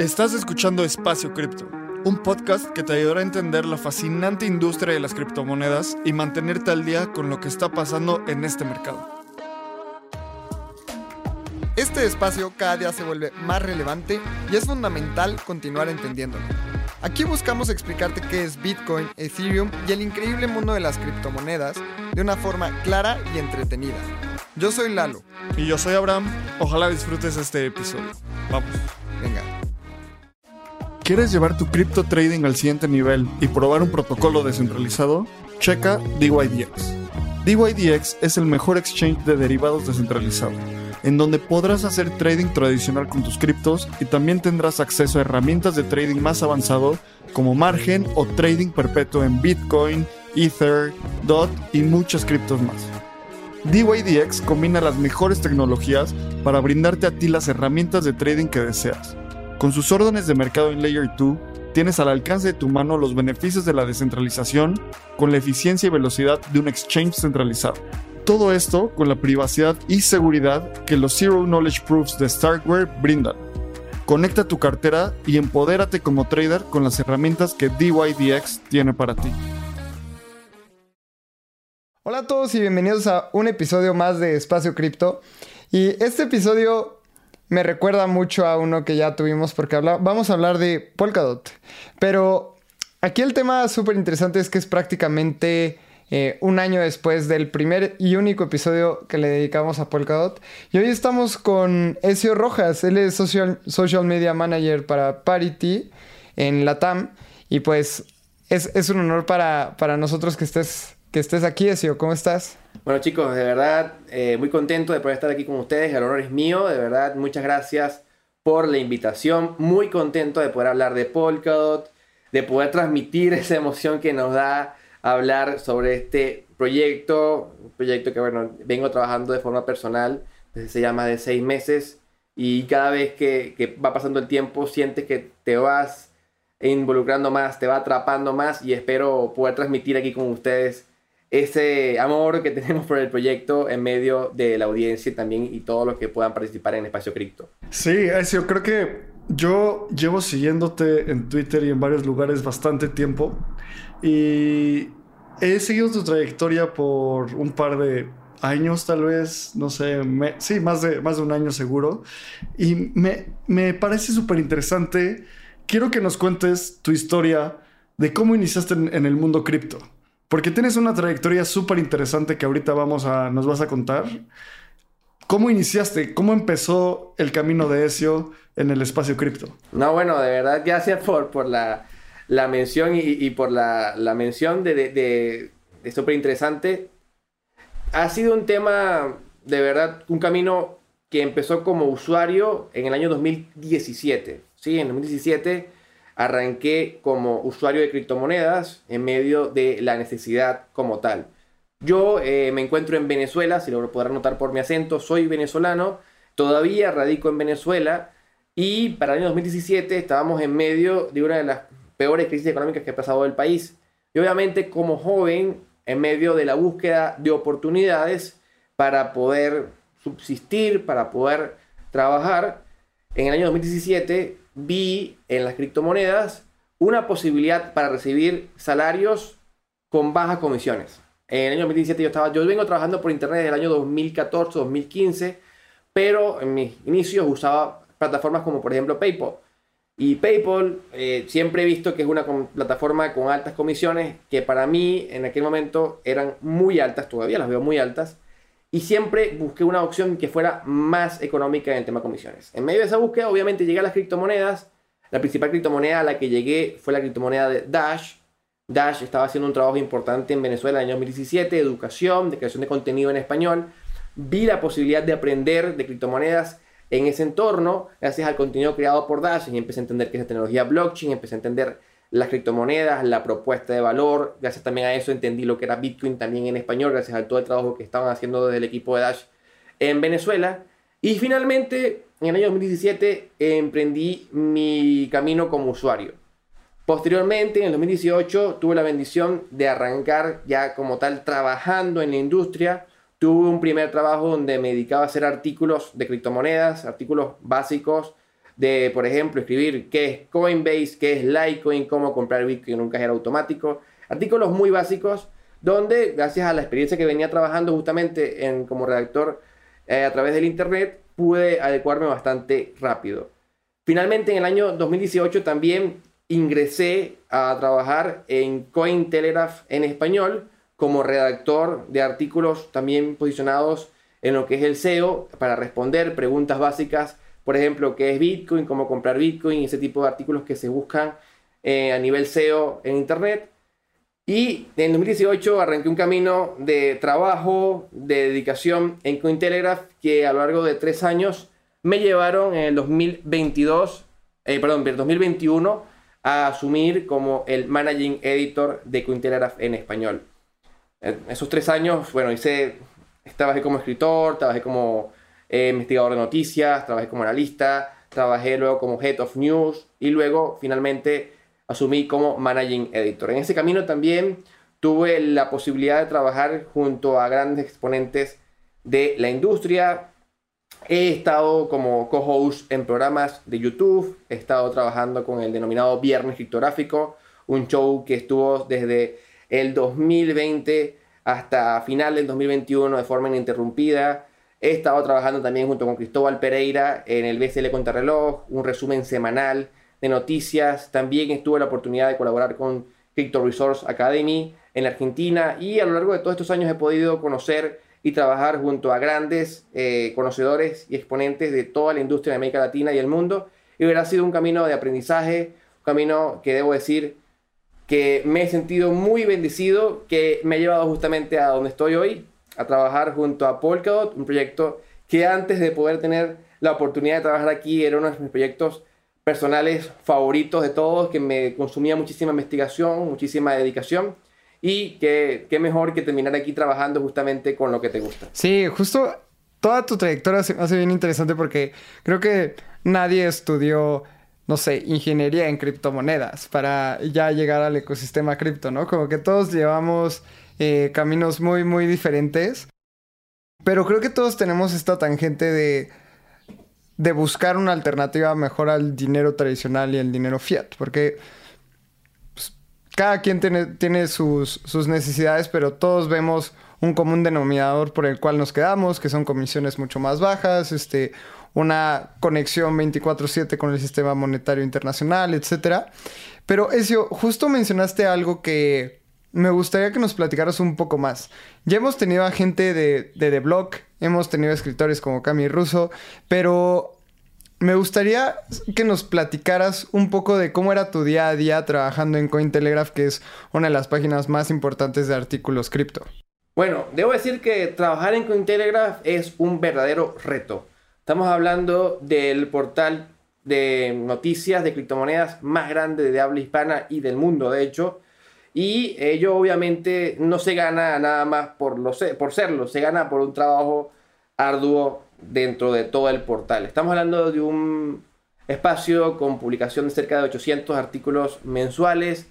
Estás escuchando Espacio Cripto, un podcast que te ayudará a entender la fascinante industria de las criptomonedas y mantenerte al día con lo que está pasando en este mercado. Este espacio cada día se vuelve más relevante y es fundamental continuar entendiéndolo. Aquí buscamos explicarte qué es Bitcoin, Ethereum y el increíble mundo de las criptomonedas de una forma clara y entretenida. Yo soy Lalo. Y yo soy Abraham. Ojalá disfrutes este episodio. Vamos. Venga. ¿Quieres llevar tu cripto trading al siguiente nivel y probar un protocolo descentralizado? Checa DYDX. DYDX es el mejor exchange de derivados descentralizado, en donde podrás hacer trading tradicional con tus criptos y también tendrás acceso a herramientas de trading más avanzado como margen o trading perpetuo en Bitcoin, Ether, DOT y muchas criptos más. DYDX combina las mejores tecnologías para brindarte a ti las herramientas de trading que deseas. Con sus órdenes de mercado en Layer 2, tienes al alcance de tu mano los beneficios de la descentralización con la eficiencia y velocidad de un exchange centralizado. Todo esto con la privacidad y seguridad que los Zero Knowledge Proofs de Starkware brindan. Conecta tu cartera y empodérate como trader con las herramientas que DYDX tiene para ti. Hola a todos y bienvenidos a un episodio más de Espacio Cripto. Y este episodio me recuerda mucho a uno que ya tuvimos porque vamos a hablar de Polkadot. Pero aquí el tema súper interesante es que es prácticamente un año después del primer y único episodio que le dedicamos a Polkadot. Y hoy estamos con Ezio Rojas. Él es Social Media Manager para Parity en LATAM. Y pues es un honor para nosotros que estés aquí, Ezio. ¿Cómo estás? Bueno, chicos, de verdad, muy contento de poder estar aquí con ustedes. El honor es mío, de verdad. Muchas gracias por la invitación. Muy contento de poder hablar de Polkadot, de poder transmitir esa emoción que nos da hablar sobre este proyecto. Un proyecto que, bueno, vengo trabajando de forma personal desde hace ya más de 6 meses. Y cada vez que va pasando el tiempo, sientes que te vas involucrando más, te va atrapando más. Y espero poder transmitir aquí con ustedes ese amor que tenemos por el proyecto en medio de la audiencia también y todos los que puedan participar en Espacio Cripto. Sí, Ezio, creo que yo llevo siguiéndote en Twitter y en varios lugares bastante tiempo y he seguido tu trayectoria por un par de años tal vez, no sé, sí, más de un año seguro, y me parece súper interesante. Quiero que nos cuentes tu historia de cómo iniciaste en el mundo cripto. Porque tienes una trayectoria súper interesante que ahorita nos vas a contar. ¿Cómo iniciaste? ¿Cómo empezó el camino de Ezio en el espacio cripto? No, bueno, de verdad, gracias por la mención y por la mención de súper interesante. Ha sido un tema, de verdad, un camino que empezó como usuario en el año 2017. Sí, en 2017... arranqué como usuario de criptomonedas en medio de la necesidad como tal. Yo me encuentro en Venezuela, si lo podrán notar por mi acento, soy venezolano, todavía radico en Venezuela y para el año 2017 estábamos en medio de una de las peores crisis económicas que ha pasado el país. Y obviamente como joven, en medio de la búsqueda de oportunidades para poder subsistir, para poder trabajar, en el año 2017 vi en las criptomonedas una posibilidad para recibir salarios con bajas comisiones. En el año 2017 yo vengo trabajando por internet desde el año 2014, 2015, pero en mis inicios usaba plataformas como por ejemplo PayPal. Y PayPal siempre he visto que es una plataforma con altas comisiones que para mí en aquel momento eran muy altas, todavía las veo muy altas. Y siempre busqué una opción que fuera más económica en el tema de comisiones. En medio de esa búsqueda, obviamente, llegué a las criptomonedas. La principal criptomoneda a la que llegué fue la criptomoneda de Dash. Dash estaba haciendo un trabajo importante en Venezuela en el año 2017, de educación, de creación de contenido en español. Vi la posibilidad de aprender de criptomonedas en ese entorno, gracias al contenido creado por Dash, y empecé a entender qué es la tecnología blockchain, empecé a entender las criptomonedas, la propuesta de valor. Gracias también a eso entendí lo que era Bitcoin también en español, gracias a todo el trabajo que estaban haciendo desde el equipo de Dash en Venezuela. Y finalmente, en el año 2017, emprendí mi camino como usuario. Posteriormente, en el 2018, tuve la bendición de arrancar ya como tal trabajando en la industria. Tuve un primer trabajo donde me dedicaba a hacer artículos de criptomonedas, artículos básicos de, por ejemplo, escribir qué es Coinbase, qué es Litecoin, cómo comprar Bitcoin en un cajero automático. Artículos muy básicos donde, gracias a la experiencia que venía trabajando justamente como redactor a través del internet, pude adecuarme bastante rápido. Finalmente, en el año 2018 también ingresé a trabajar en Cointelegraph en español como redactor de artículos también posicionados en lo que es el SEO para responder preguntas básicas, por ejemplo, qué es Bitcoin, cómo comprar Bitcoin, ese tipo de artículos que se buscan a nivel SEO en internet. Y en 2018 arranqué un camino de trabajo, de dedicación en Cointelegraph que a lo largo de 3 años me llevaron en el 2021 a asumir como el Managing Editor de Cointelegraph en español. En esos 3 años, bueno, trabajé como escritor, trabajé como investigador de noticias, trabajé como analista, trabajé luego como Head of News y luego finalmente asumí como Managing Editor. En ese camino también tuve la posibilidad de trabajar junto a grandes exponentes de la industria. He estado como co-host en programas de YouTube, he estado trabajando con el denominado Viernes Criptográfico, un show que estuvo desde el 2020 hasta final del 2021 de forma ininterrumpida. He estado trabajando también junto con Cristóbal Pereira en el BCL Contrarreloj, un resumen semanal de noticias. También tuve la oportunidad de colaborar con Crypto Resource Academy en Argentina y a lo largo de todos estos años he podido conocer y trabajar junto a grandes conocedores y exponentes de toda la industria de América Latina y el mundo. Y ha sido un camino de aprendizaje, un camino que debo decir que me he sentido muy bendecido, que me ha llevado justamente a donde estoy hoy, a trabajar junto a Polkadot, un proyecto que antes de poder tener la oportunidad de trabajar aquí era uno de mis proyectos personales favoritos de todos, que me consumía muchísima investigación, muchísima dedicación y qué mejor que terminar aquí trabajando justamente con lo que te gusta. Sí, justo toda tu trayectoria se me hace bien interesante porque creo que nadie estudió, no sé, ingeniería en criptomonedas para ya llegar al ecosistema cripto, ¿no? Como que todos llevamos caminos muy, muy diferentes. Pero creo que todos tenemos esta tangente de buscar una alternativa mejor al dinero tradicional y al dinero fiat. Porque pues, cada quien tiene sus necesidades, pero todos vemos un común denominador por el cual nos quedamos, que son comisiones mucho más bajas, una conexión 24/7 con el sistema monetario internacional, etc. Pero Ezio, justo mencionaste algo que me gustaría que nos platicaras un poco más. Ya hemos tenido a gente de The Block, hemos tenido escritores como Cami Russo, pero me gustaría que nos platicaras un poco de cómo era tu día a día trabajando en Cointelegraph, que es una de las páginas más importantes de artículos cripto. Bueno, debo decir que trabajar en Cointelegraph es un verdadero reto. Estamos hablando del portal de noticias de criptomonedas más grande de habla hispana y del mundo, de hecho. Y ello obviamente no se gana nada más por serlo, se gana por un trabajo arduo dentro de todo el portal. Estamos hablando de un espacio con publicación de cerca de 800 artículos mensuales,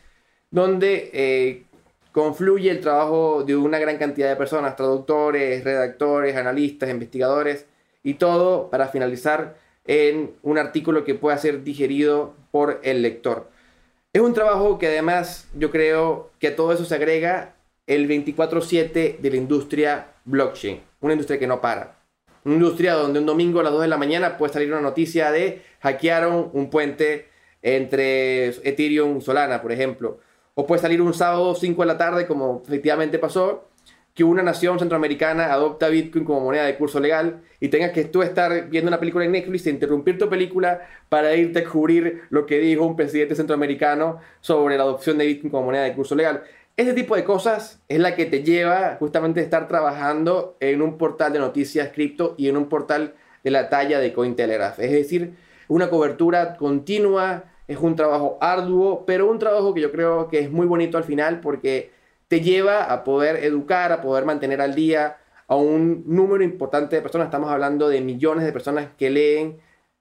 donde confluye el trabajo de una gran cantidad de personas, traductores, redactores, analistas, investigadores, y todo para finalizar en un artículo que pueda ser digerido por el lector. Es un trabajo que además yo creo que a todo eso se agrega el 24/7 de la industria blockchain, una industria que no para. Una industria donde un domingo a las 2 de la mañana puede salir una noticia de hackearon un puente entre Ethereum y Solana, por ejemplo. O puede salir un sábado 5 de la tarde, como efectivamente pasó, que una nación centroamericana adopta Bitcoin como moneda de curso legal y tengas que tú estar viendo una película en Netflix e interrumpir tu película para irte a cubrir lo que dijo un presidente centroamericano sobre la adopción de Bitcoin como moneda de curso legal. Ese tipo de cosas es la que te lleva justamente a estar trabajando en un portal de noticias cripto y en un portal de la talla de Cointelegraph. Es decir, una cobertura continua, es un trabajo arduo, pero un trabajo que yo creo que es muy bonito al final porque te lleva a poder educar, a poder mantener al día a un número importante de personas. Estamos hablando de millones de personas que leen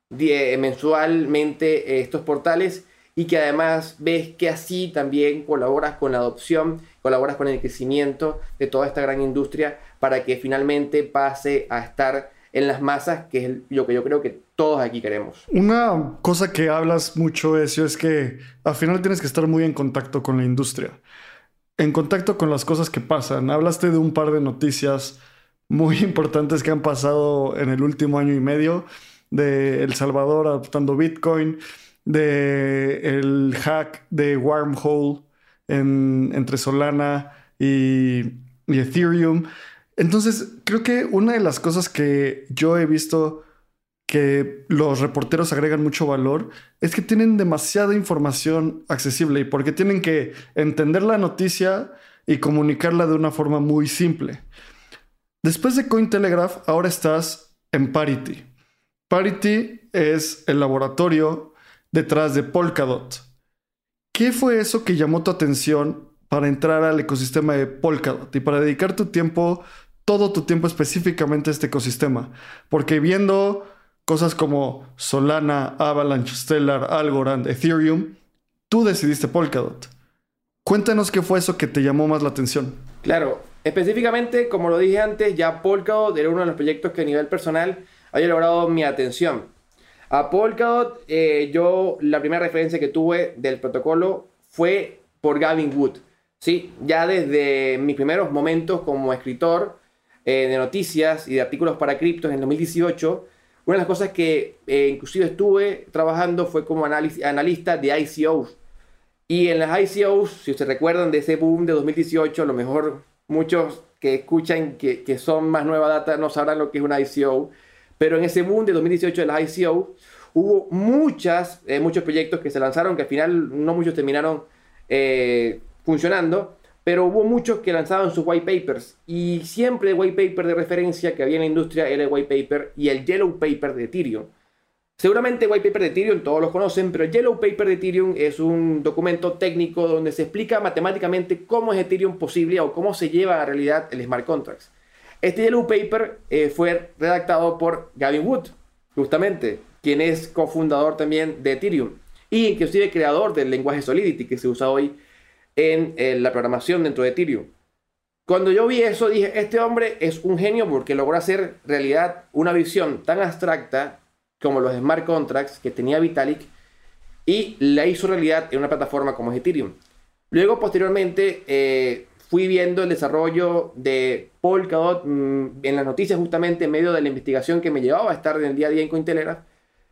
mensualmente estos portales y que además ves que así también colaboras con la adopción, colaboras con el crecimiento de toda esta gran industria para que finalmente pase a estar en las masas, que es lo que yo creo que todos aquí queremos. Una cosa que hablas mucho, Ezio, es que al final tienes que estar muy en contacto con la industria, en contacto con las cosas que pasan. Hablaste de un par de noticias muy importantes que han pasado en el último año y medio, de El Salvador adoptando Bitcoin, de el hack de Wormhole entre Solana y Ethereum. Entonces, creo que una de las cosas que yo he visto que los reporteros agregan mucho valor es que tienen demasiada información accesible y porque tienen que entender la noticia y comunicarla de una forma muy simple. Después de Cointelegraph, ahora estás en Parity. Parity es el laboratorio detrás de Polkadot. ¿Qué fue eso que llamó tu atención para entrar al ecosistema de Polkadot y para dedicar tu tiempo, todo tu tiempo específicamente a este ecosistema? Porque viendo cosas como Solana, Avalanche, Stellar, Algorand, Ethereum, tú decidiste Polkadot. Cuéntanos qué fue eso que te llamó más la atención. Claro, específicamente, como lo dije antes, ya Polkadot era uno de los proyectos que a nivel personal había logrado mi atención. A Polkadot, yo la primera referencia que tuve del protocolo fue por Gavin Wood. Sí, ya desde mis primeros momentos como escritor de noticias y de artículos para criptos en 2018, una de las cosas que inclusive estuve trabajando fue como analista de ICOs. Y en las ICOs, si ustedes recuerdan de ese boom de 2018, a lo mejor muchos que escuchan que son más nueva data no sabrán lo que es una ICO. Pero en ese boom de 2018 de las ICO hubo muchos proyectos que se lanzaron, que al final no muchos terminaron funcionando, pero hubo muchos que lanzaban sus white papers. Y siempre el white paper de referencia que había en la industria era el white paper y el yellow paper de Ethereum. Seguramente el white paper de Ethereum todos los conocen, pero el yellow paper de Ethereum es un documento técnico donde se explica matemáticamente cómo es Ethereum posible o cómo se lleva a realidad el smart contracts. Este yellow paper fue redactado por Gavin Wood, justamente, quien es cofundador también de Ethereum y inclusive creador del lenguaje Solidity que se usa hoy en la programación dentro de Ethereum. Cuando yo vi eso dije, este hombre es un genio porque logró hacer realidad una visión tan abstracta como los smart contracts que tenía Vitalik y la hizo realidad en una plataforma como es Ethereum. Luego, posteriormente, fui viendo el desarrollo de Polkadot en las noticias justamente en medio de la investigación que me llevaba a estar en el día a día en Cointelegraph.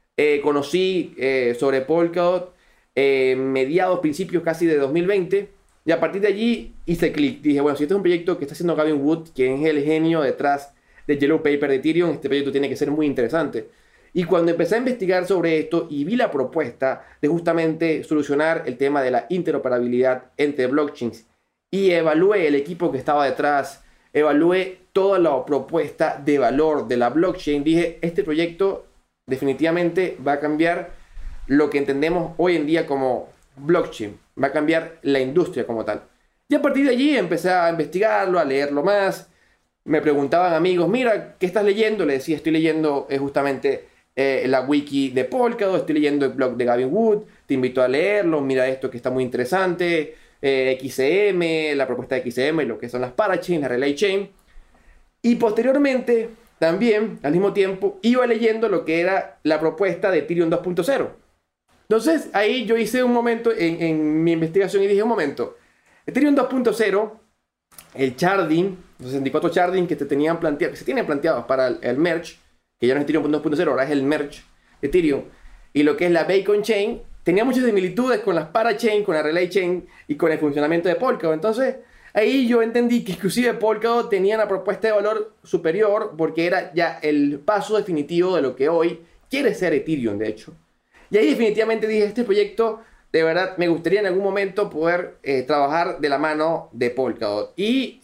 Conocí sobre Polkadot mediados, principios casi de 2020 y a partir de allí hice clic. Dije, bueno, si este es un proyecto que está haciendo Gavin Wood, quien es el genio detrás del Yellow Paper de Ethereum, este proyecto tiene que ser muy interesante. Y cuando empecé a investigar sobre esto y vi la propuesta de justamente solucionar el tema de la interoperabilidad entre blockchains y evalué el equipo que estaba detrás, evalué toda la propuesta de valor de la blockchain, dije, este proyecto definitivamente va a cambiar lo que entendemos hoy en día como blockchain, va a cambiar la industria como tal. Y a partir de allí empecé a investigarlo, a leerlo más. Me preguntaban amigos, mira, ¿qué estás leyendo? Le decía, estoy leyendo justamente la wiki de Polkadot, estoy leyendo el blog de Gavin Wood, te invito a leerlo, mira esto que está muy interesante, XCM, la propuesta de XCM, lo que son las parachains, la relay chain. Y posteriormente, también, al mismo tiempo, iba leyendo lo que era la propuesta de Ethereum 2.0. Entonces, ahí yo hice un momento en mi investigación y dije, un momento, Ethereum 2.0, el sharding, los 64 sharding que se tienen planteados para el merge, que ya no es Ethereum 2.0, ahora es el merge de Ethereum, y lo que es la Bacon Chain, tenía muchas similitudes con las parachain, con la relay chain y con el funcionamiento de Polkadot. Entonces, ahí yo entendí que inclusive Polkadot tenía una propuesta de valor superior porque era ya el paso definitivo de lo que hoy quiere ser Ethereum, de hecho. Y ahí definitivamente dije, este proyecto, de verdad, me gustaría en algún momento poder trabajar de la mano de Polkadot. Y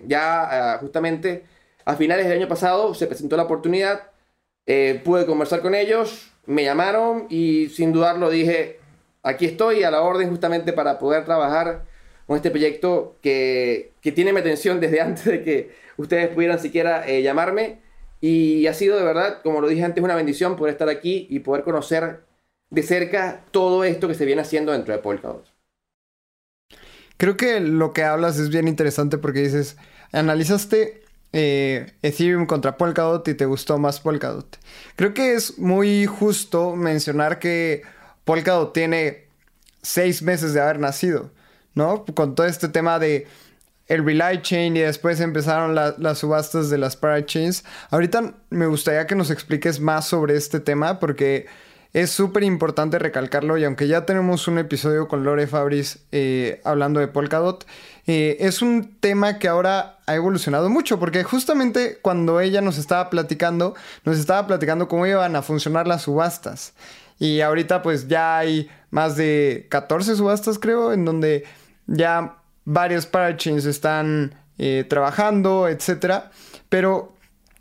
justamente a finales del año pasado se presentó la oportunidad, pude conversar con ellos, me llamaron y sin dudarlo dije, aquí estoy a la orden justamente para poder trabajar con este proyecto que tiene mi atención desde antes de que ustedes pudieran siquiera llamarme. Y ha sido de verdad, como lo dije antes, una bendición poder estar aquí y poder conocer de cerca todo esto que se viene haciendo dentro de Polkadot. Creo que lo que hablas es bien interesante porque dices, analizaste Ethereum contra Polkadot y te gustó más Polkadot. Creo que es muy justo mencionar que Polkadot tiene 6 meses de haber nacido, ¿no? Con todo este tema de el Relay Chain y después empezaron las subastas de las parachains. Ahorita me gustaría que nos expliques más sobre este tema porque es súper importante recalcarlo y aunque ya tenemos un episodio con Lore Fabris hablando de Polkadot, es un tema que ahora ha evolucionado mucho porque justamente cuando ella nos estaba platicando cómo iban a funcionar las subastas. Y ahorita pues ya hay más de 14 subastas creo, en donde ya varios parachains están trabajando, etcétera. Pero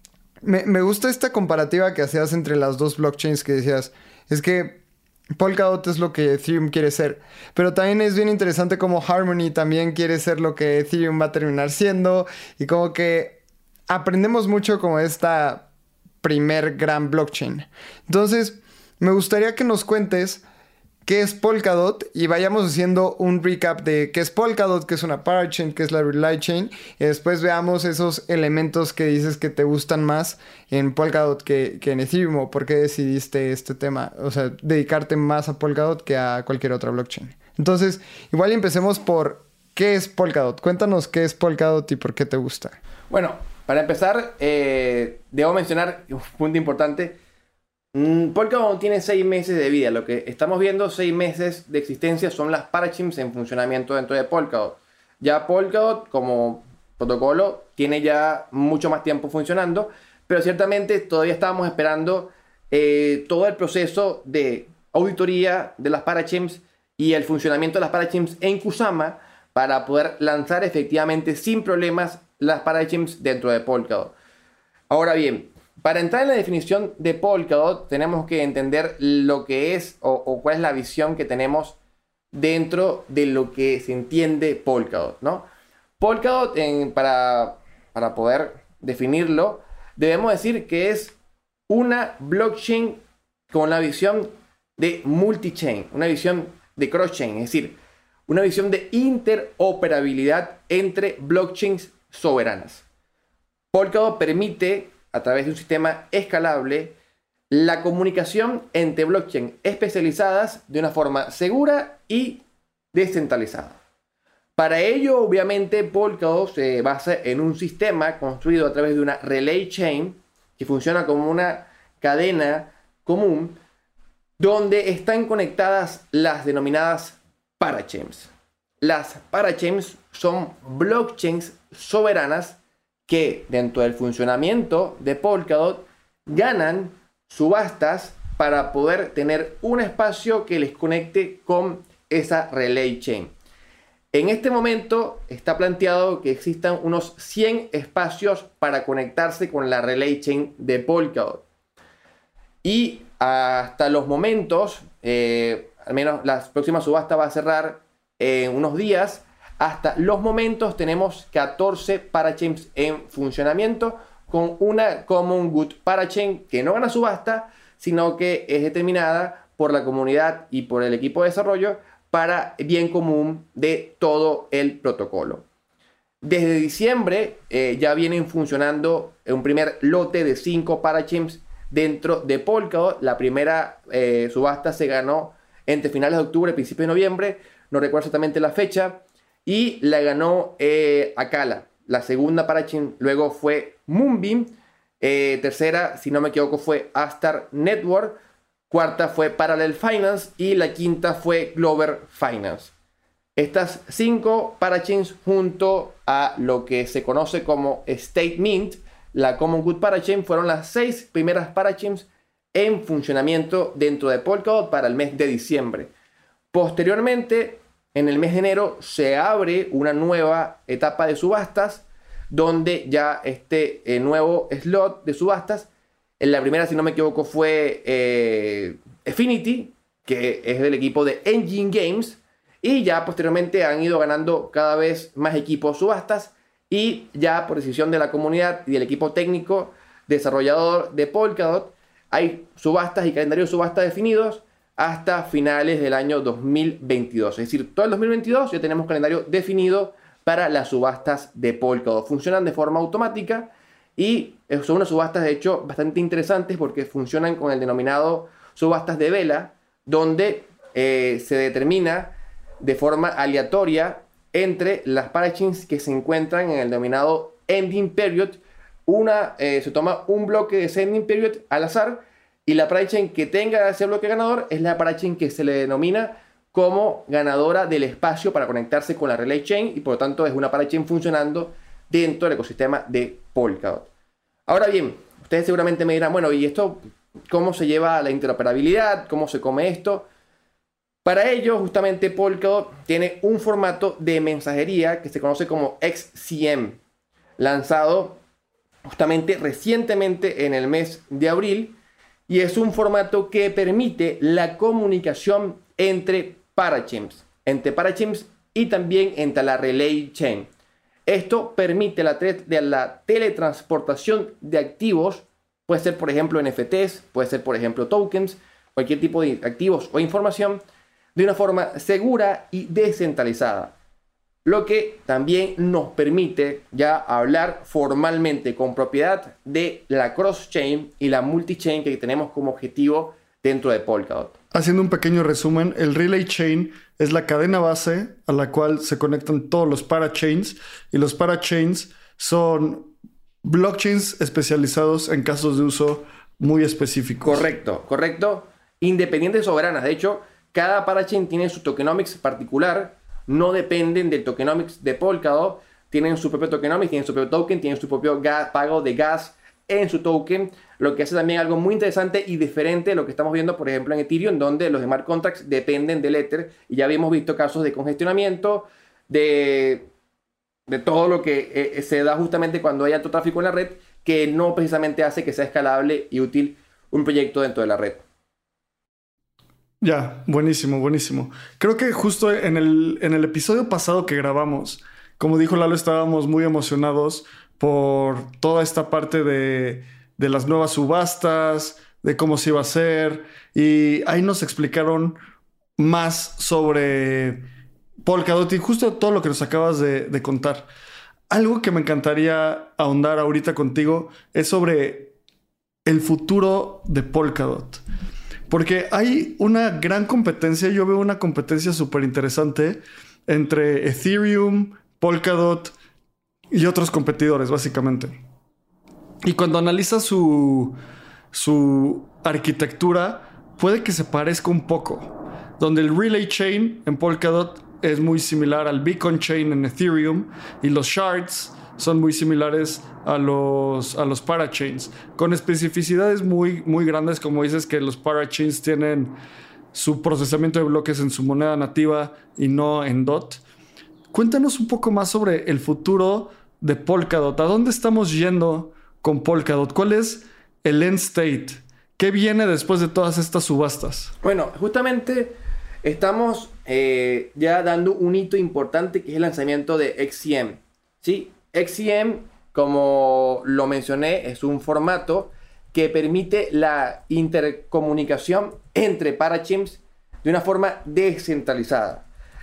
me gusta esta comparativa que hacías entre las dos blockchains que decías. Es que Polkadot es lo que Ethereum quiere ser. Pero también es bien interesante como Harmony también quiere ser lo que Ethereum va a terminar siendo. Y como que aprendemos mucho como esta primer gran blockchain. Entonces, me gustaría que nos cuentes qué es Polkadot y vayamos haciendo un recap de qué es Polkadot, qué es una parachain, qué es la Relay Chain y después veamos esos elementos que dices que te gustan más en Polkadot que en Ethereum o por qué decidiste este tema, o sea, dedicarte más a Polkadot que a cualquier otra blockchain. Entonces, igual empecemos por qué es Polkadot. Cuéntanos qué es Polkadot y por qué te gusta. Bueno, para empezar, debo mencionar un punto importante. Polkadot tiene 6 meses de vida. Lo que estamos viendo, 6 meses de existencia, son las parachains en funcionamiento dentro de Polkadot. Ya Polkadot como protocolo tiene ya mucho más tiempo funcionando, pero ciertamente todavía estábamos esperando todo el proceso de auditoría de las parachains y el funcionamiento de las parachains en Kusama para poder lanzar efectivamente sin problemas las parachains dentro de Polkadot. Ahora bien, para entrar en la definición de Polkadot tenemos que entender lo que es o cuál es la visión que tenemos dentro de lo que se entiende Polkadot, ¿no? Polkadot, para poder definirlo, debemos decir que es una blockchain con la visión de multi-chain, una visión de cross-chain, es decir, una visión de interoperabilidad entre blockchains soberanas. Polkadot permite, a través de un sistema escalable, la comunicación entre blockchains especializadas de una forma segura y descentralizada. Para ello, obviamente, Polkadot se basa en un sistema construido a través de una relay chain que funciona como una cadena común donde están conectadas las denominadas parachains. Las parachains son blockchains soberanas que dentro del funcionamiento de Polkadot ganan subastas para poder tener un espacio que les conecte con esa relay chain. En este momento está planteado que existan unos 100 espacios para conectarse con la relay chain de Polkadot. Y hasta los momentos, al menos la próxima subasta va a cerrar en unos días. Hasta los momentos tenemos 14 parachains en funcionamiento con una Common Good Parachain que no gana subasta, sino que es determinada por la comunidad y por el equipo de desarrollo para bien común de todo el protocolo. Desde diciembre ya vienen funcionando un primer lote de 5 parachains dentro de Polkadot. La primera subasta se ganó entre finales de octubre y principios de noviembre, no recuerdo exactamente la fecha, y la ganó Acala. La segunda parachain luego fue Moonbeam. Tercera, si no me equivoco, fue Astar Network. Cuarta fue Parallel Finance. Y la quinta fue Clover Finance. Estas 5 parachains junto a lo que se conoce como State Mint, la Common Good Parachain, fueron las 6 primeras parachains en funcionamiento dentro de Polkadot para el mes de diciembre. Posteriormente, en el mes de enero se abre una nueva etapa de subastas donde ya este nuevo slot de subastas, en la primera, si no me equivoco, fue Affinity, que es del equipo de Engine Games, y ya posteriormente han ido ganando cada vez más equipos subastas y ya por decisión de la comunidad y del equipo técnico desarrollador de Polkadot hay subastas y calendarios de subasta definidos hasta finales del año 2022. Es decir, todo el 2022 ya tenemos calendario definido para las subastas de Polkadot. Funcionan de forma automática Y son unas subastas, de hecho, bastante interesantes porque funcionan con el denominado subastas de vela, donde se determina de forma aleatoria entre las parachains que se encuentran en el denominado ending period. Se toma un bloque de ese ending period al azar, y la parachain que tenga ese bloque ganador es la parachain que se le denomina como ganadora del espacio para conectarse con la relay chain, y por lo tanto es una parachain funcionando dentro del ecosistema de Polkadot. Ahora bien, ustedes seguramente me dirán, bueno, ¿y esto cómo se lleva a la interoperabilidad? ¿Cómo se come esto? Para ello, justamente Polkadot tiene un formato de mensajería que se conoce como XCM, lanzado justamente recientemente en el mes de abril, y es un formato que permite la comunicación entre parachains y también entre la relay chain. Esto permite la teletransportación de activos, puede ser por ejemplo NFTs, puede ser por ejemplo tokens, cualquier tipo de activos o información, de una forma segura y descentralizada. Lo que también nos permite ya hablar formalmente con propiedad de la cross-chain y la multi-chain que tenemos como objetivo dentro de Polkadot. Haciendo un pequeño resumen, el Relay Chain es la cadena base a la cual se conectan todos los parachains, y los parachains son blockchains especializados en casos de uso muy específicos. Correcto. Independientes soberanas. De hecho, cada parachain tiene su tokenomics particular. No dependen del tokenomics de Polkadot. Tienen su propio tokenomics, tienen su propio token, tienen su propio pago de gas en su token. Lo que hace también algo muy interesante y diferente de lo que estamos viendo, por ejemplo, en Ethereum, donde los smart contracts dependen del Ether. Y ya habíamos visto casos de congestionamiento, de todo lo que se da justamente cuando hay alto tráfico en la red, que no precisamente hace que sea escalable y útil un proyecto dentro de la red. Ya, buenísimo. Creo que justo en el episodio pasado que grabamos, como dijo Lalo, estábamos muy emocionados por toda esta parte de las nuevas subastas, de cómo se iba a hacer, y ahí nos explicaron más sobre Polkadot y justo todo lo que nos acabas de contar. Algo que me encantaría ahondar ahorita contigo es sobre el futuro de Polkadot. Porque hay una gran competencia, yo veo una competencia súper interesante entre Ethereum, Polkadot y otros competidores, básicamente. Y cuando analizas su arquitectura, puede que se parezca un poco. Donde el Relay Chain en Polkadot es muy similar al Beacon Chain en Ethereum, y los shards son muy similares a los parachains, con especificidades muy, muy grandes, como dices, que los parachains tienen su procesamiento de bloques en su moneda nativa y no en DOT. Cuéntanos un poco más sobre el futuro de Polkadot. ¿A dónde estamos yendo con Polkadot? ¿Cuál es el end state? ¿Qué viene después de todas estas subastas? Bueno, justamente estamos ya dando un hito importante, que es el lanzamiento de XCM. ¿Sí? XCM, como lo mencioné, es un formato que permite la intercomunicación entre parachains de una forma descentralizada.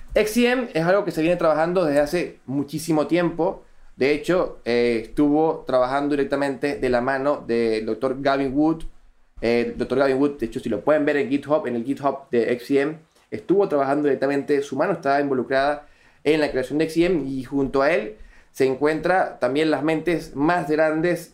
XCM es algo que se viene trabajando desde hace muchísimo tiempo. De hecho, estuvo trabajando directamente de la mano del Dr. Gavin Wood. Dr. Gavin Wood, de hecho, si lo pueden ver en GitHub, en el GitHub de XCM, estuvo trabajando directamente, su mano estaba involucrada en la creación de XCM, y junto a él se encuentra también las mentes más grandes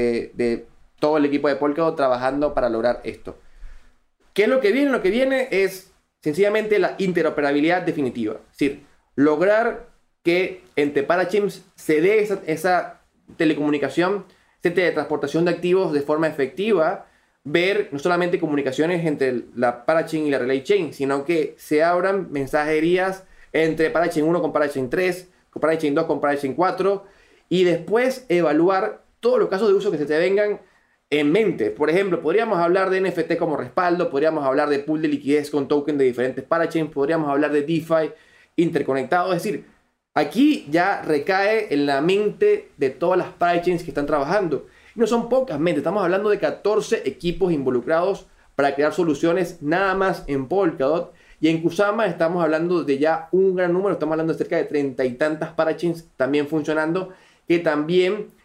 de todo el equipo de Polkadot trabajando para lograr esto. ¿Qué es lo que viene? Lo que viene es sencillamente la interoperabilidad definitiva. Es decir, lograr que entre parachains se dé esa telecomunicación, esa teletransportación de activos de forma efectiva, ver no solamente comunicaciones entre la parachain y la relay chain, sino que se abran mensajerías entre parachain 1 con parachain 3, con parachain 2 con parachain 4, y después evaluar todos los casos de uso que se te vengan en mente. Por ejemplo, podríamos hablar de NFT como respaldo, podríamos hablar de pool de liquidez con token de diferentes parachains, podríamos hablar de DeFi interconectado. Es decir, aquí ya recae en la mente de todas las parachains que están trabajando. Y no son pocas mentes, estamos hablando de 14 equipos involucrados para crear soluciones nada más en Polkadot. Y en Kusama estamos hablando de ya un gran número, estamos hablando de cerca de 30 y tantas parachains también funcionando, que también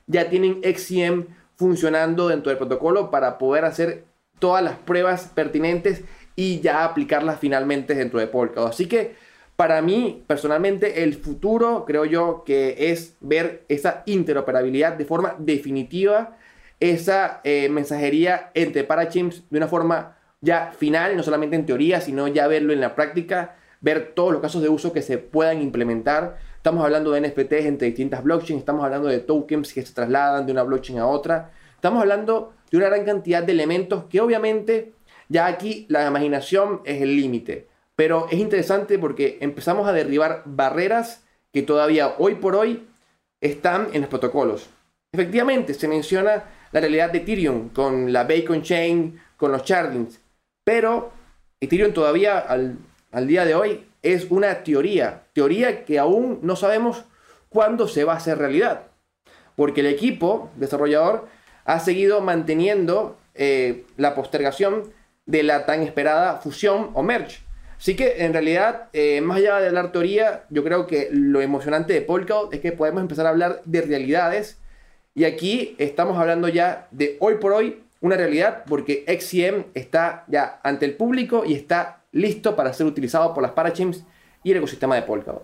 ya tienen XCM funcionando dentro del protocolo para poder hacer todas las pruebas pertinentes y ya aplicarlas finalmente dentro de Polkadot. Así que para mí, personalmente, el futuro creo yo que es ver esa interoperabilidad de forma definitiva, esa mensajería entre parachains de una forma ya final, no solamente en teoría, sino ya verlo en la práctica, ver todos los casos de uso que se puedan implementar. Estamos hablando de NFTs entre distintas blockchains, estamos hablando de tokens que se trasladan de una blockchain a otra. Estamos hablando de una gran cantidad de elementos que obviamente ya aquí la imaginación es el límite. Pero es interesante porque empezamos a derribar barreras que todavía hoy por hoy están en los protocolos. Efectivamente, se menciona la realidad de Ethereum con la Bacon Chain, con los shardings. Pero Ethereum todavía al día de hoy es una teoría que aún no sabemos cuándo se va a hacer realidad. Porque el equipo desarrollador ha seguido manteniendo la postergación de la tan esperada fusión o merge. Así que en realidad, más allá de hablar teoría, yo creo que lo emocionante de Polkadot es que podemos empezar a hablar de realidades. Y aquí estamos hablando ya de hoy por hoy una realidad porque XCM está ya ante el público y está listo para ser utilizado por las parachains y el ecosistema de Polkadot.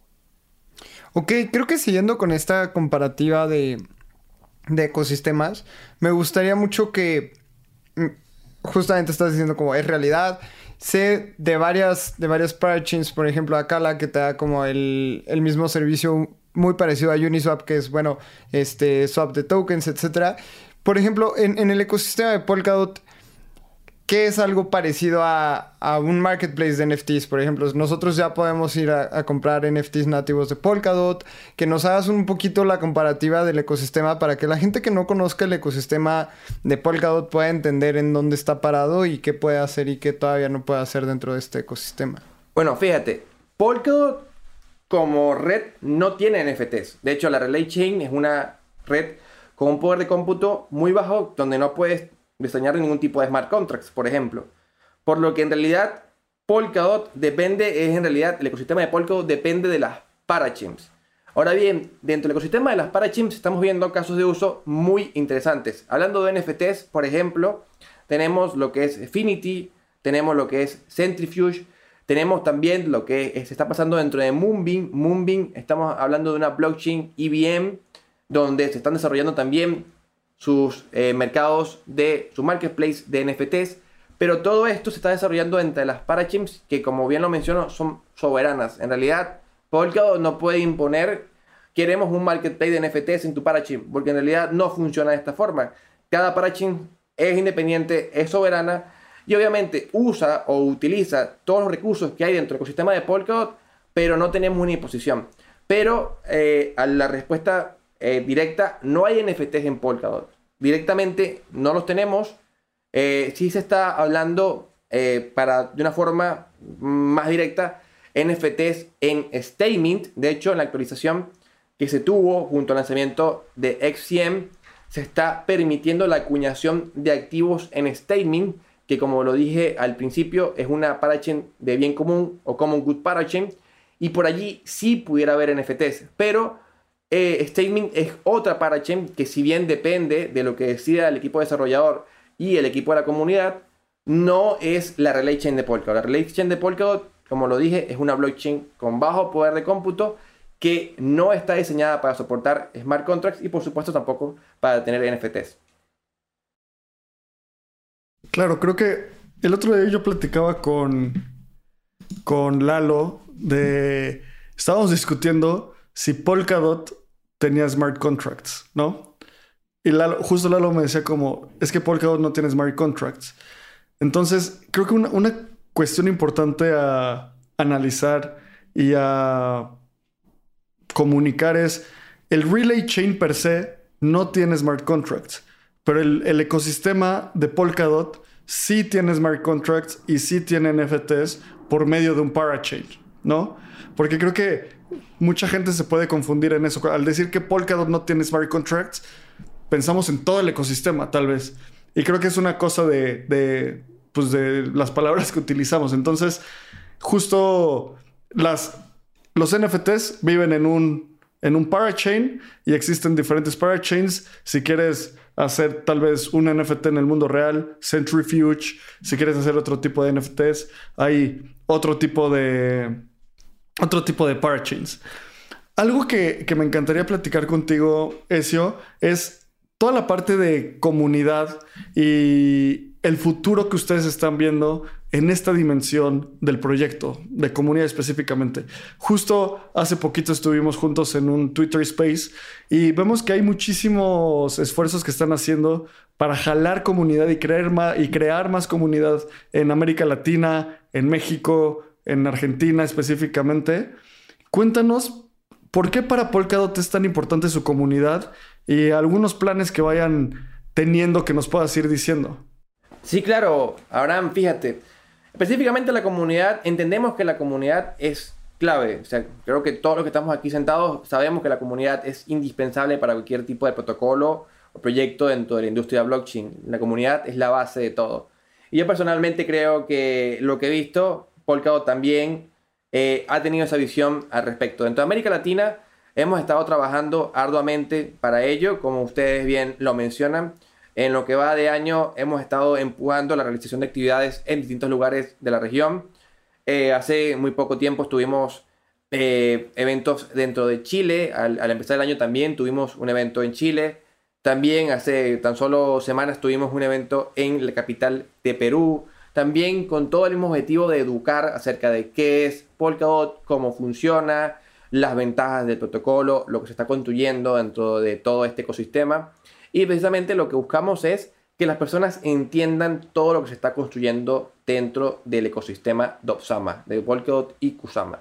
Ok, creo que siguiendo con esta comparativa de ecosistemas, me gustaría mucho que justamente estás diciendo como es realidad. Sé de varias parachains, por ejemplo, Acala, que te da como el mismo servicio muy parecido a Uniswap, que es, bueno, swap de tokens, etc. Por ejemplo, en el ecosistema de Polkadot, ¿qué es algo parecido a un marketplace de NFTs? Por ejemplo, nosotros ya podemos ir a comprar NFTs nativos de Polkadot. Que nos hagas un poquito la comparativa del ecosistema para que la gente que no conozca el ecosistema de Polkadot pueda entender en dónde está parado y qué puede hacer y qué todavía no puede hacer dentro de este ecosistema. Bueno, fíjate, Polkadot como red no tiene NFTs. De hecho, la Relay Chain es una red con un poder de cómputo muy bajo donde no puedes diseñar ningún tipo de smart contracts, por ejemplo. Por lo que en realidad Polkadot el ecosistema de Polkadot depende de las parachains. Ahora bien, dentro del ecosistema de las parachains estamos viendo casos de uso muy interesantes. Hablando de NFTs, por ejemplo, tenemos lo que es Affinity, tenemos lo que es Centrifuge, tenemos también lo que se está pasando dentro de Moonbeam. Moonbeam, estamos hablando de una blockchain EVM, donde se están desarrollando también sus mercados de su marketplace de NFTs, pero todo esto se está desarrollando entre las parachains que, como bien lo menciono, son soberanas. En realidad, Polkadot no puede imponer queremos un marketplace de NFTs en tu parachain, porque en realidad no funciona de esta forma. Cada parachain es independiente, es soberana y obviamente usa o utiliza todos los recursos que hay dentro del ecosistema de Polkadot, pero no tenemos una imposición. Pero a la respuesta directa, no hay NFTs en Polkadot. Directamente no los tenemos. Sí se está hablando de una forma más directa NFTs en Statemint. De hecho, en la actualización que se tuvo junto al lanzamiento de XCM, se está permitiendo la acuñación de activos en Statemint, que como lo dije al principio, es una parachain de bien común o common good parachain, y por allí sí pudiera haber NFTs, pero Statemint es otra parachain que, si bien depende de lo que decida el equipo desarrollador y el equipo de la comunidad, no es la Relay Chain de Polkadot. La Relay Chain de Polkadot, como lo dije, es una blockchain con bajo poder de cómputo que no está diseñada para soportar smart contracts y por supuesto tampoco para tener NFTs. Claro, creo que el otro día yo platicaba con Lalo estábamos discutiendo si Polkadot tenía smart contracts, ¿no? Y justo Lalo me decía como, es que Polkadot no tiene smart contracts. Entonces, creo que una cuestión importante a analizar y a comunicar es, el Relay Chain per se no tiene smart contracts, pero el ecosistema de Polkadot sí tiene smart contracts y sí tiene NFTs por medio de un parachain, ¿no? Porque creo que mucha gente se puede confundir en eso. Al decir que Polkadot no tiene smart contracts, pensamos en todo el ecosistema, tal vez. Y creo que es una cosa de las palabras que utilizamos. Entonces, justo los NFTs viven en un en un parachain y existen diferentes parachains. Si quieres hacer tal vez un NFT en el mundo real, Centrifuge. Si quieres hacer otro tipo de NFTs, hay otro tipo de parachains. Algo que me encantaría platicar contigo, Ezio, es toda la parte de comunidad y el futuro que ustedes están viendo en esta dimensión del proyecto, de comunidad específicamente. Justo hace poquito estuvimos juntos en un Twitter Space y vemos que hay muchísimos esfuerzos que están haciendo para jalar comunidad y crear más comunidad en América Latina, en México, en Argentina específicamente. Cuéntanos por qué para Polkadot es tan importante su comunidad y algunos planes que vayan teniendo que nos puedas ir diciendo. Sí, claro, Abraham, fíjate. Específicamente la comunidad, entendemos que la comunidad es clave. O sea, creo que todos los que estamos aquí sentados sabemos que la comunidad es indispensable para cualquier tipo de protocolo o proyecto dentro de la industria blockchain. La comunidad es la base de todo. Y yo personalmente creo que lo que he visto, Polkadot también ha tenido esa visión al respecto. Dentro de América Latina hemos estado trabajando arduamente para ello, como ustedes bien lo mencionan. En lo que va de año hemos estado empujando la realización de actividades en distintos lugares de la región. Hace muy poco tiempo estuvimos eventos dentro de Chile. Al empezar el año también tuvimos un evento en Chile. También hace tan solo semanas tuvimos un evento en la capital de Perú. También con todo el mismo objetivo de educar acerca de qué es Polkadot, cómo funciona, las ventajas del protocolo, lo que se está construyendo dentro de todo este ecosistema. Y precisamente lo que buscamos es que las personas entiendan todo lo que se está construyendo dentro del ecosistema de Opsama, de Polkadot y Kusama.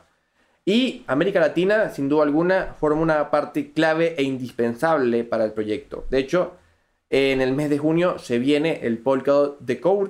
Y América Latina, sin duda alguna, forma una parte clave e indispensable para el proyecto. De hecho, en el mes de junio se viene el Polkadot Decode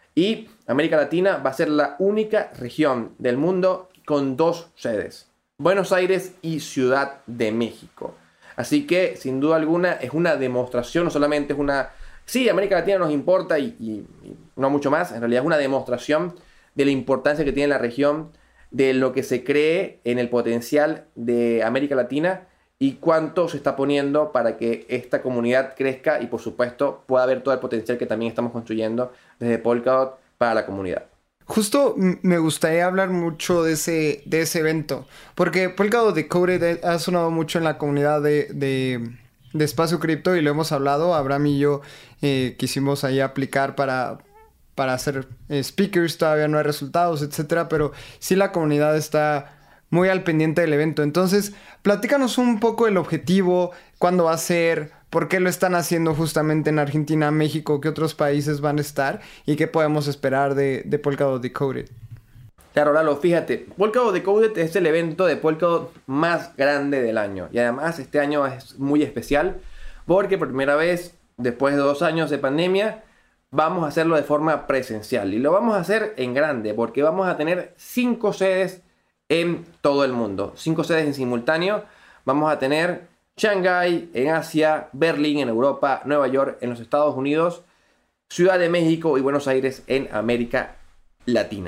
y América Latina va a ser la única región del mundo con 2 sedes, Buenos Aires y Ciudad de México. Así que, sin duda alguna, es una demostración, no solamente es una... Sí, América Latina nos importa y no mucho más. En realidad es una demostración de la importancia que tiene la región, de lo que se cree en el potencial de América Latina y cuánto se está poniendo para que esta comunidad crezca y, por supuesto, pueda ver todo el potencial que también estamos construyendo desde Polkadot para la comunidad. Justo me gustaría hablar mucho de ese evento, porque Polkadot Decoded ha sonado mucho en la comunidad de Espacio Cripto y lo hemos hablado. Abraham y yo quisimos ahí aplicar para hacer speakers, todavía no hay resultados, etcétera, pero sí la comunidad está muy al pendiente del evento. Entonces, platícanos un poco el objetivo, cuándo va a ser, por qué lo están haciendo justamente en Argentina, México, qué otros países van a estar y qué podemos esperar de Polkadot Decoded. Claro, Lalo, fíjate, Polkadot Decoded es el evento de Polkadot más grande del año. Y además este año es muy especial porque por primera vez, después de 2 años de pandemia, vamos a hacerlo de forma presencial. Y lo vamos a hacer en grande porque vamos a tener 5 sedes en todo el mundo. 5 sedes en simultáneo. Vamos a tener Shanghái en Asia, Berlín en Europa, Nueva York en los Estados Unidos, Ciudad de México y Buenos Aires en América Latina.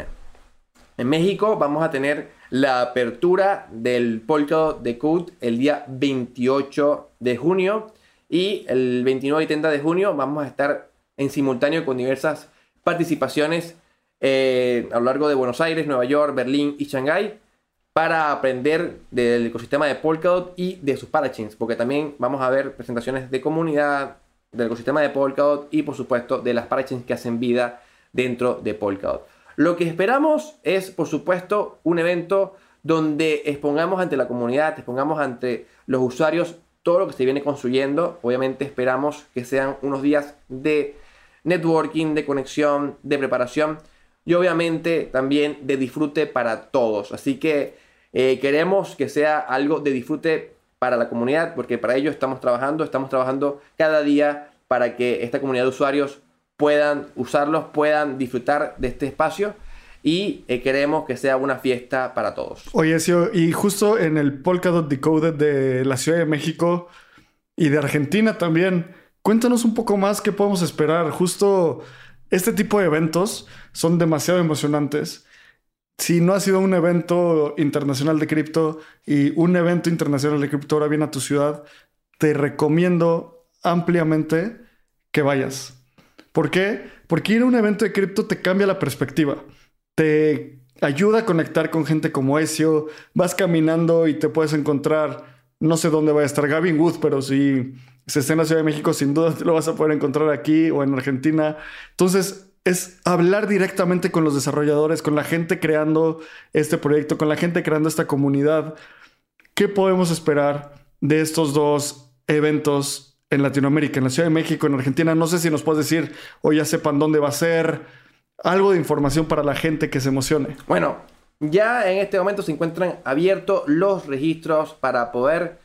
En México vamos a tener la apertura del Polkadot Decode el día 28 de junio y el 29 y 30 de junio vamos a estar en simultáneo con diversas participaciones a lo largo de Buenos Aires, Nueva York, Berlín y Shanghái para aprender del ecosistema de Polkadot y de sus parachains, porque también vamos a ver presentaciones de comunidad, del ecosistema de Polkadot y por supuesto de las parachains que hacen vida dentro de Polkadot. Lo que esperamos es, por supuesto, un evento donde expongamos ante la comunidad, expongamos ante los usuarios todo lo que se viene construyendo. Obviamente esperamos que sean unos días de networking, de conexión, de preparación y obviamente también de disfrute para todos. Así que queremos que sea algo de disfrute para la comunidad, porque para ello estamos trabajando cada día para que esta comunidad de usuarios puedan usarlos, puedan disfrutar de este espacio y queremos que sea una fiesta para todos. Oye, Ezio, y justo en el Polkadot Decoded de la Ciudad de México y de Argentina también, cuéntanos un poco más qué podemos esperar. Justo este tipo de eventos son demasiado emocionantes. si no ha sido un evento internacional de cripto y un evento internacional de cripto ahora viene a tu ciudad, te recomiendo ampliamente que vayas. ¿Por qué? Porque ir a un evento de cripto te cambia la perspectiva. Te ayuda a conectar con gente como Ezio. Vas caminando y te puedes encontrar, no sé dónde va a estar Gavin Wood, pero si se está en la Ciudad de México, sin duda te lo vas a poder encontrar aquí o en Argentina. Entonces, es hablar directamente con los desarrolladores, con la gente creando este proyecto, con la gente creando esta comunidad. ¿Qué podemos esperar de estos dos eventos en Latinoamérica, en la Ciudad de México, en Argentina? No sé si nos puedes decir o ya sepan dónde va a ser, algo de información para la gente que se emocione. Bueno, ya en este momento se encuentran abiertos los registros para poder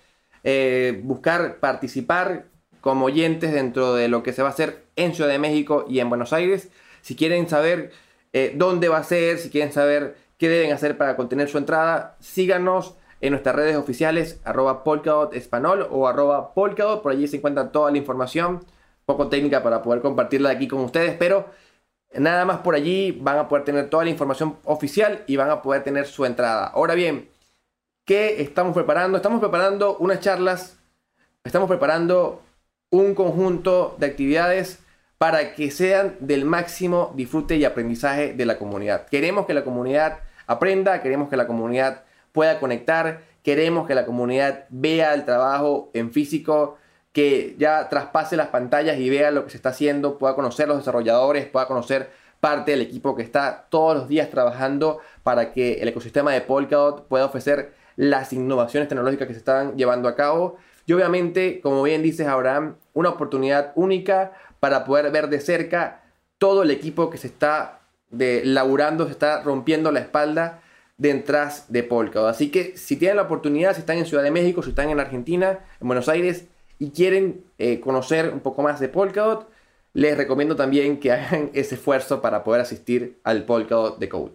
buscar participar como oyentes dentro de lo que se va a hacer en Ciudad de México y en Buenos Aires. Si quieren saber dónde va a ser, si quieren saber qué deben hacer para contener su entrada, síganos en nuestras redes oficiales, @polkadot_espanol o @polkadot. Por allí se encuentra toda la información, poco técnica para poder compartirla aquí con ustedes, pero nada más por allí van a poder tener toda la información oficial y van a poder tener su entrada. Ahora bien, ¿qué estamos preparando? Estamos preparando unas charlas, estamos preparando un conjunto de actividades para que sean del máximo disfrute y aprendizaje de la comunidad. Queremos que la comunidad aprenda, queremos que la comunidad pueda conectar, queremos que la comunidad vea el trabajo en físico, que ya traspase las pantallas y vea lo que se está haciendo, pueda conocer los desarrolladores, pueda conocer parte del equipo que está todos los días trabajando para que el ecosistema de Polkadot pueda ofrecer las innovaciones tecnológicas que se están llevando a cabo. Y obviamente, como bien dices, Abraham, una oportunidad única para poder ver de cerca todo el equipo que se está laburando, se está rompiendo la espalda detrás de Polkadot. Así que si tienen la oportunidad, si están en Ciudad de México, si están en Argentina, en Buenos Aires y quieren conocer un poco más de Polkadot, les recomiendo también que hagan ese esfuerzo para poder asistir al Polkadot Decode.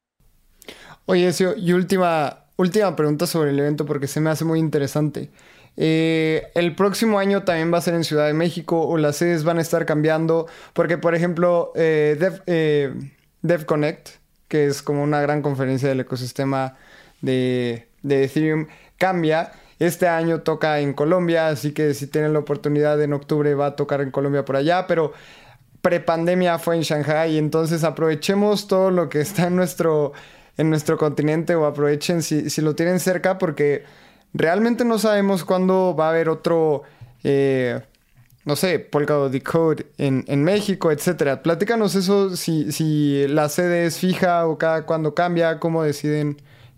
Oye, Ezio, y última pregunta sobre el evento porque se me hace muy interesante. El próximo año también va a ser en Ciudad de México o las sedes van a estar cambiando porque, por ejemplo, DevConnect, que es como una gran conferencia del ecosistema de Ethereum, cambia. Este año toca en Colombia, así que si tienen la oportunidad en octubre va a tocar en Colombia por allá, pero prepandemia fue en Shanghai, entonces aprovechemos todo lo que está en nuestro continente o aprovechen si lo tienen cerca porque realmente no sabemos cuándo va a haber otro, no sé, Polkadot Decode en México, etcétera. Platícanos eso, si la sede es fija o cada cuando cambia, cómo deciden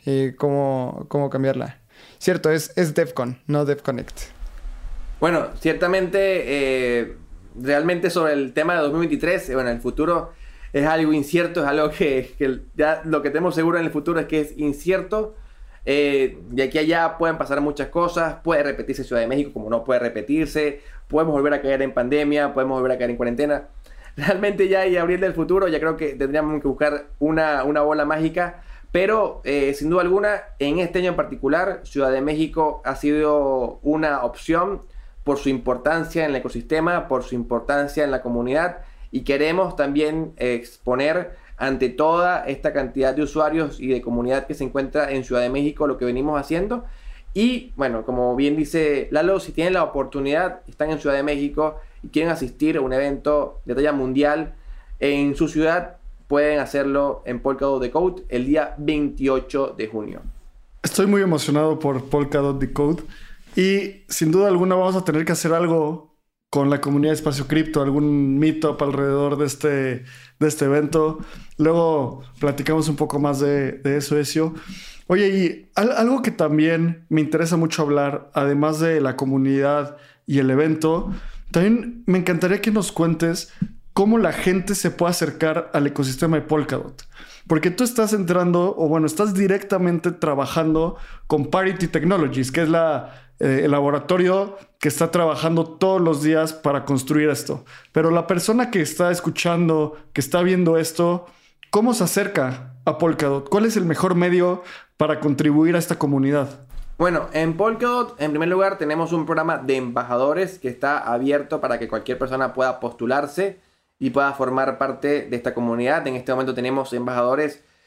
cómo cambiarla. Cierto, es DevCon, no DevConnect. Bueno, ciertamente, realmente sobre el tema de 2023, bueno, el futuro es algo incierto, es algo que ya lo que tenemos seguro en el futuro es que es incierto. De aquí a allá pueden pasar muchas cosas, puede repetirse Ciudad de México como no puede repetirse, podemos volver a caer en pandemia, podemos volver a caer en cuarentena. Realmente ya y abril del futuro ya creo que tendríamos que buscar una bola mágica, pero sin duda alguna en este año en particular Ciudad de México ha sido una opción por su importancia en el ecosistema, por su importancia en la comunidad y queremos también exponer ante toda esta cantidad de usuarios y de comunidad que se encuentra en Ciudad de México lo que venimos haciendo. Y bueno, como bien dice Lalo, si tienen la oportunidad, están en Ciudad de México y quieren asistir a un evento de talla mundial en su ciudad, pueden hacerlo en Polkadot Decode el día 28 de junio. Estoy muy emocionado por Polkadot Decode y sin duda alguna vamos a tener que hacer algo con la comunidad de Espacio Cripto, algún meetup alrededor de este evento. Luego platicamos un poco más de eso, Ezio. Oye, y algo que también me interesa mucho hablar, además de la comunidad y el evento, también me encantaría que nos cuentes cómo la gente se puede acercar al ecosistema de Polkadot. Porque tú estás entrando, o bueno, estás directamente trabajando con Parity Technologies, que es el laboratorio que está trabajando todos los días para construir esto. Pero la persona que está escuchando, que está viendo esto, ¿cómo se acerca a Polkadot? ¿Cuál es el mejor medio para contribuir a esta comunidad? Bueno, en Polkadot, en primer lugar, tenemos un programa de embajadores que está abierto para que cualquier persona pueda postularse y pueda formar parte de esta comunidad. En este momento tenemos embajadores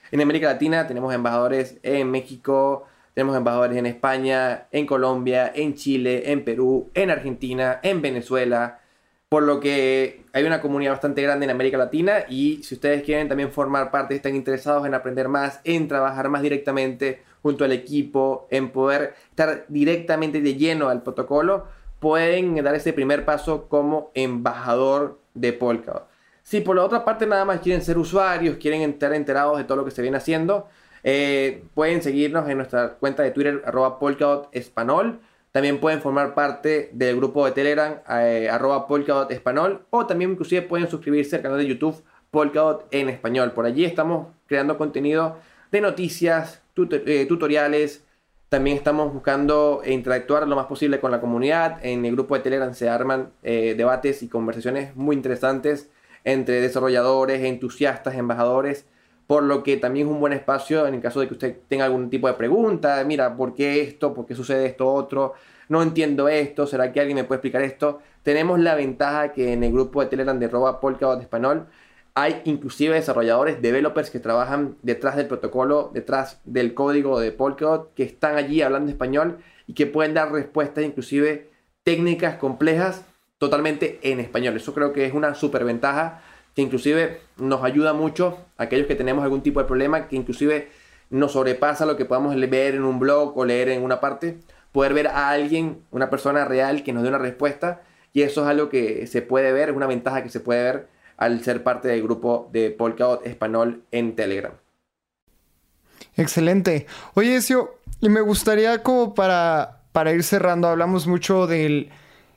En América Latina tenemos embajadores en México, tenemos embajadores en España, en Colombia, en Chile, en Perú, en Argentina, en Venezuela, por lo que hay una comunidad bastante grande en América Latina y si ustedes quieren también formar parte, están interesados en aprender más, en trabajar más directamente junto al equipo, en poder estar directamente de lleno al protocolo, pueden dar ese primer paso como embajador de Polkadot. Si por la otra parte nada más quieren ser usuarios, quieren estar enterados de todo lo que se viene haciendo, pueden seguirnos en nuestra cuenta de Twitter @PolkadotEspanol. También pueden formar parte del grupo de Telegram @PolkadotEspanol o también inclusive pueden suscribirse al canal de YouTube Polkadot en español. Por allí estamos creando contenido de noticias, tutoriales. También estamos buscando interactuar lo más posible con la comunidad. En el grupo de Telegram se arman debates y conversaciones muy interesantes entre desarrolladores, entusiastas, embajadores, por lo que también es un buen espacio en el caso de que usted tenga algún tipo de pregunta. Mira, ¿por qué esto? ¿Por qué sucede esto otro? No entiendo esto. ¿Será que alguien me puede explicar esto? Tenemos la ventaja que en el grupo de Telegram de Polkadot Español hay inclusive desarrolladores, developers que trabajan detrás del protocolo, detrás del código de Polkadot, que están allí hablando español y que pueden dar respuestas inclusive técnicas complejas totalmente en español. Eso creo que es una súper ventaja que inclusive nos ayuda mucho a aquellos que tenemos algún tipo de problema, que inclusive nos sobrepasa lo que podamos ver en un blog o leer en una parte, poder ver a alguien, una persona real que nos dé una respuesta, y eso es algo que se puede ver, es una ventaja que se puede ver al ser parte del grupo de Polkadot Español en Telegram. Excelente. Oye, Ezio, y me gustaría como para ir cerrando, hablamos mucho del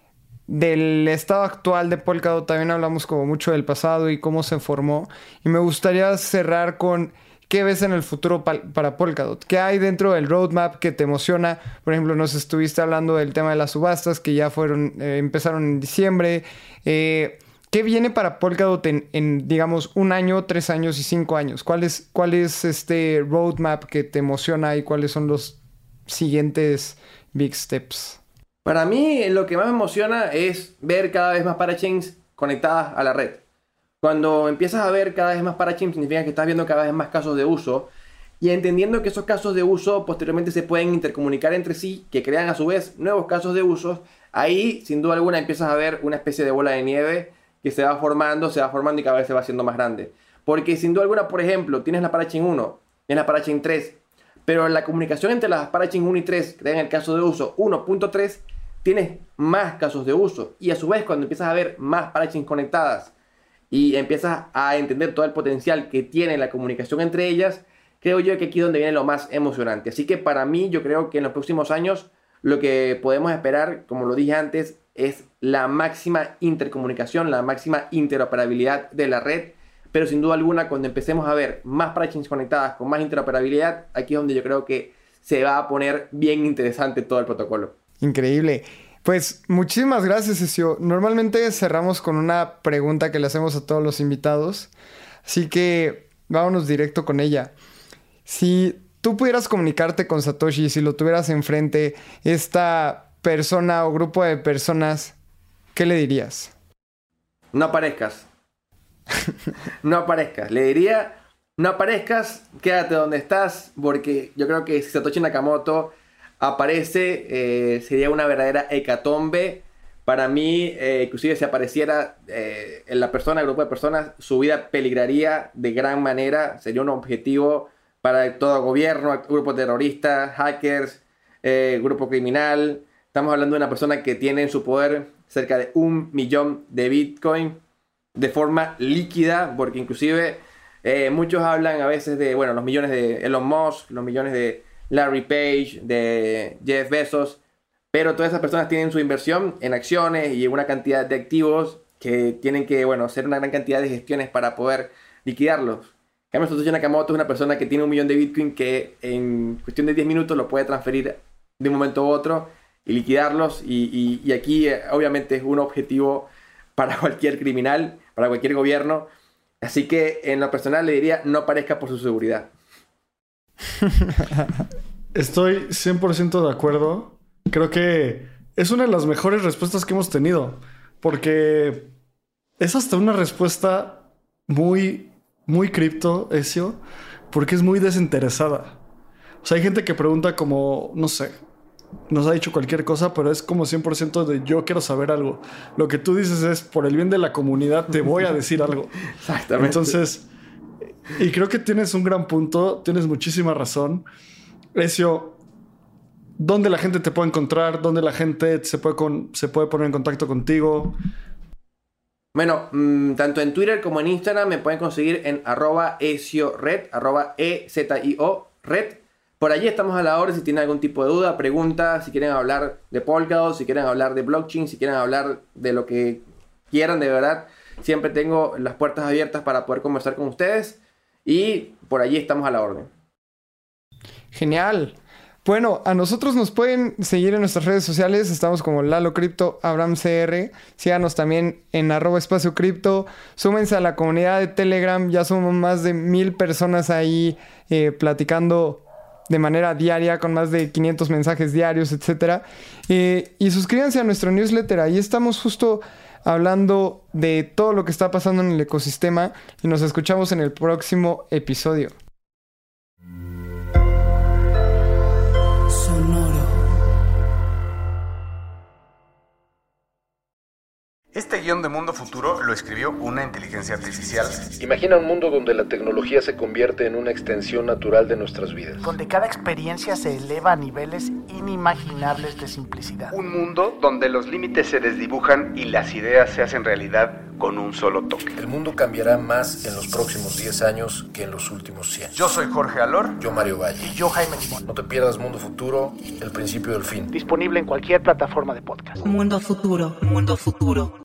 estado actual de Polkadot, también hablamos como mucho del pasado y cómo se formó. Y me gustaría cerrar con qué ves en el futuro para Polkadot. ¿Qué hay dentro del roadmap que te emociona? Por ejemplo, nos estuviste hablando del tema de las subastas que ya empezaron en diciembre. ¿Qué viene para Polkadot en, digamos, 1 año, 3 años y 5 años? ¿Cuál es este roadmap que te emociona y cuáles son los siguientes big steps? Para mí, lo que más me emociona es ver cada vez más parachains conectadas a la red. Cuando empiezas a ver cada vez más parachains, significa que estás viendo cada vez más casos de uso y entendiendo que esos casos de uso posteriormente se pueden intercomunicar entre sí, que crean a su vez nuevos casos de uso. Ahí, sin duda alguna, empiezas a ver una especie de bola de nieve que se va formando y cada vez se va haciendo más grande. Porque sin duda alguna, por ejemplo, tienes la parachain 1, tienes la parachain 3, pero la comunicación entre las parachain 1 y 3, que en el caso de uso 1.3, tienes más casos de uso. Y a su vez, cuando empiezas a ver más parachains conectadas y empiezas a entender todo el potencial que tiene la comunicación entre ellas, creo yo que aquí es donde viene lo más emocionante. Así que para mí, yo creo que en los próximos años lo que podemos esperar, como lo dije antes, es la máxima intercomunicación, la máxima interoperabilidad de la red. Pero sin duda alguna, cuando empecemos a ver más parachains conectadas con más interoperabilidad, aquí es donde yo creo que se va a poner bien interesante todo el protocolo. Increíble. Pues muchísimas gracias, Ezio. Normalmente cerramos con una pregunta que le hacemos a todos los invitados. Así que vámonos directo con ella. Si tú pudieras comunicarte con Satoshi, si lo tuvieras enfrente, esta persona o grupo de personas, ¿qué le dirías? No aparezcas. No aparezcas. Le diría, no aparezcas, quédate donde estás, porque yo creo que si Satoshi Nakamoto aparece, sería una verdadera hecatombe. Para mí, inclusive si apareciera en la persona, el grupo de personas, su vida peligraría de gran manera. Sería un objetivo para todo gobierno, grupo terrorista, hackers, grupo criminal. Estamos hablando de una persona que tiene en su poder cerca de 1 millón de Bitcoin de forma líquida, porque inclusive muchos hablan a veces de, bueno, los millones de Elon Musk, los millones de Larry Page, de Jeff Bezos, pero todas esas personas tienen su inversión en acciones y en una cantidad de activos que tienen que, bueno, hacer una gran cantidad de gestiones para poder liquidarlos. En cambio, Satoshi Nakamoto es una persona que tiene 1 millón de Bitcoin que en cuestión de 10 minutos lo puede transferir de un momento a otro y liquidarlos, y aquí obviamente es un objetivo para cualquier criminal, para cualquier gobierno. Así que en lo personal le diría, no aparezca por su seguridad. Estoy 100% de acuerdo. Creo que es una de las mejores respuestas que hemos tenido, porque es hasta una respuesta muy, muy cripto, Ezio. porque es muy desinteresada. O sea, hay gente que pregunta como, no sé, nos ha dicho cualquier cosa, pero es como 100% de yo quiero saber algo. Lo que tú dices es, por el bien de la comunidad, te voy a decir algo. Exactamente. Entonces, y creo que tienes un gran punto, tienes muchísima razón. Ezio, ¿dónde la gente te puede encontrar? ¿Dónde la gente se puede poner en contacto contigo? Bueno, tanto en Twitter como en Instagram me pueden conseguir en @EzioRed, @EZIO Red. Por allí estamos a la hora si tienen algún tipo de duda, pregunta, si quieren hablar de Polkadot, si quieren hablar de blockchain, si quieren hablar de lo que quieran, de verdad. Siempre tengo las puertas abiertas para poder conversar con ustedes y por allí estamos a la orden. Genial. Bueno, a nosotros nos pueden seguir en nuestras redes sociales. Estamos como Lalo Cripto, Abraham CR. Síganos también en @espacio cripto. Súmense a la comunidad de Telegram. Ya somos más de 1000 personas ahí platicando de manera diaria con más de 500 mensajes diarios, etc. Y suscríbanse a nuestro newsletter. Ahí estamos justo hablando de todo lo que está pasando en el ecosistema y nos escuchamos en el próximo episodio. Este guión de Mundo Futuro lo escribió una inteligencia artificial. Imagina un mundo donde la tecnología se convierte en una extensión natural de nuestras vidas. Donde cada experiencia se eleva a niveles inimaginables de simplicidad. Un mundo donde los límites se desdibujan y las ideas se hacen realidad con un solo toque. El mundo cambiará más en los próximos 10 años que en los últimos 100. Yo soy Jorge Alor. Yo, Mario Valle. Y yo, Jaime Limón. No te pierdas Mundo Futuro, el principio del fin. Disponible en cualquier plataforma de podcast. Mundo Futuro, Mundo Futuro.